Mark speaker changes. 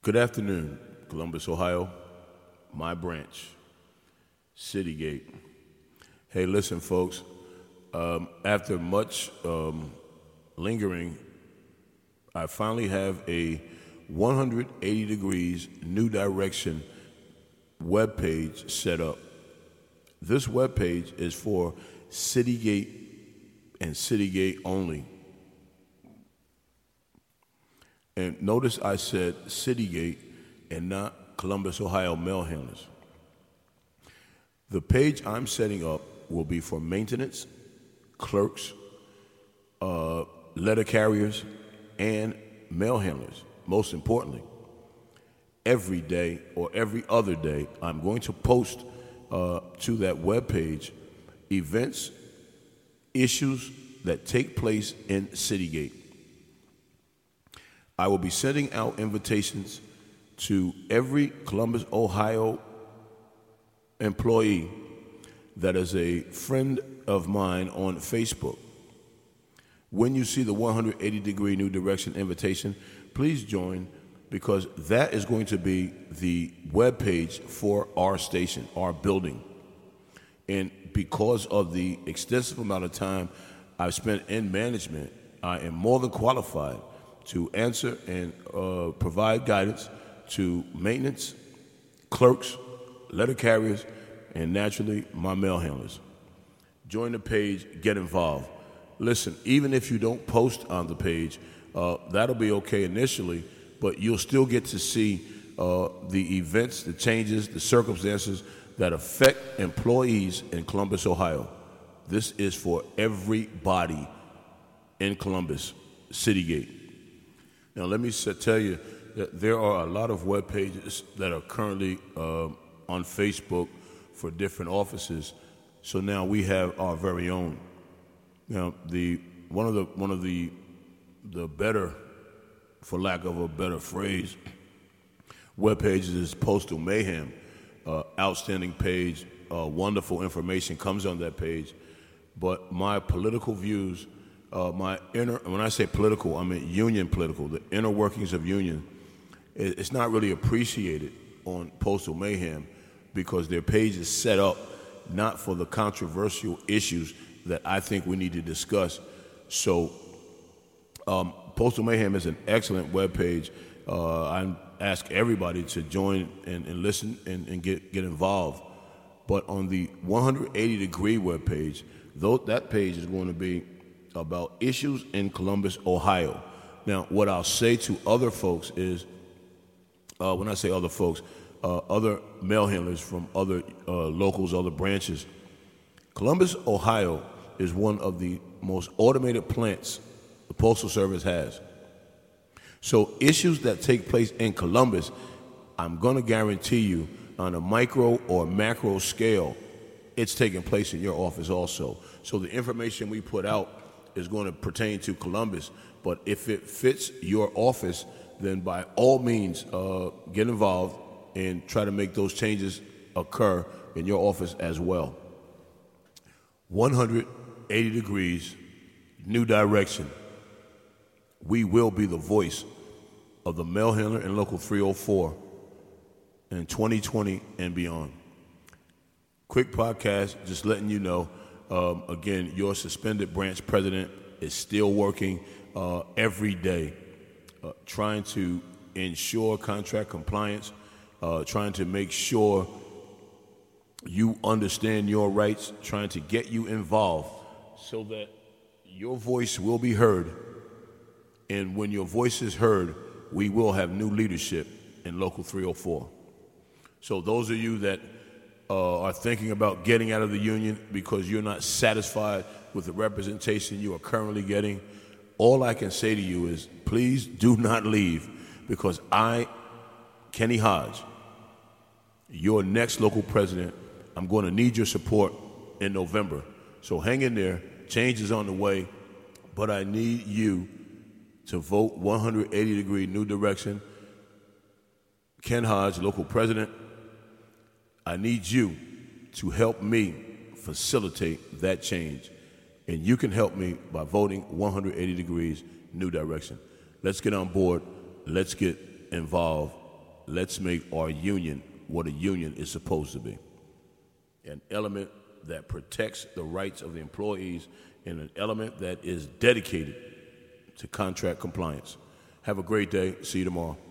Speaker 1: Good afternoon, Columbus, Ohio, my branch, Citygate. Hey, listen, folks, after much lingering, I finally have a 180 degrees New Direction webpage set up. This webpage is for Citygate and Citygate only. And notice I said Citygate and not Columbus, Ohio mail handlers. The page I'm setting up will be for maintenance, clerks, letter carriers, and mail handlers. Most importantly, every day or every other day, I'm going to post to that webpage events, issues that take place in Citygate. I will be sending out invitations to every Columbus, Ohio employee that is a friend of mine on Facebook. When you see the 180-degree New Direction invitation, please join, because that is going to be the webpage for our station, our building. And because of the extensive amount of time I've spent in management, I am more than qualified to answer and provide guidance to maintenance, clerks, letter carriers, and naturally, my mail handlers. Join the page, get involved. Listen, even if you don't post on the page, that'll be okay initially, but you'll still get to see the events, the changes, the circumstances that affect employees in Columbus, Ohio. This is for everybody in Columbus, Citygate. Now, let me tell you that there are a lot of web pages that are currently on Facebook for different offices. So now we have our very own. Now, one of the better, for lack of a better phrase, web pages is Postal Mayhem. Outstanding page, wonderful information comes on that page. But my political views, when I say political, I mean union political, the inner workings of union, it's not really appreciated on Postal Mayhem because their page is set up not for the controversial issues that I think we need to discuss. So Postal Mayhem is an excellent webpage. I ask everybody to join and listen and get involved. But on the 180-degree webpage, that page is going to be about issues in Columbus, Ohio. Now, what I'll say to other folks is, when I say other folks, other mail handlers from other locals, other branches, Columbus, Ohio is one of the most automated plants the Postal Service has. So issues that take place in Columbus, I'm going to guarantee you on a micro or macro scale, it's taking place in your office also. So the information we put out is going to pertain to Columbus, but if it fits your office, then by all means, get involved and try to make those changes occur in your office as well. 180 degrees, New Direction. We will be the voice of the mail handler in Local 304 in 2020 and beyond. Quick podcast, just letting you know, again, your suspended branch president is still working every day, trying to ensure contract compliance, trying to make sure you understand your rights, trying to get you involved so that your voice will be heard. And when your voice is heard, we will have new leadership in Local 304. So those of you that are thinking about getting out of the union because you're not satisfied with the representation you are currently getting, all I can say to you is please do not leave, because I, Kenny Hodge, your next local president, I'm going to need your support in November. So hang in there. Change is on the way, but I need you to vote 180-degree New Direction. Ken Hodge, local president, I need you to help me facilitate that change. And you can help me by voting 180 degrees New Direction. Let's get on board. Let's get involved. let's make our union what a union is supposed to be. An element that protects the rights of the employees and an element that is dedicated to contract compliance. Have a great day. See you tomorrow.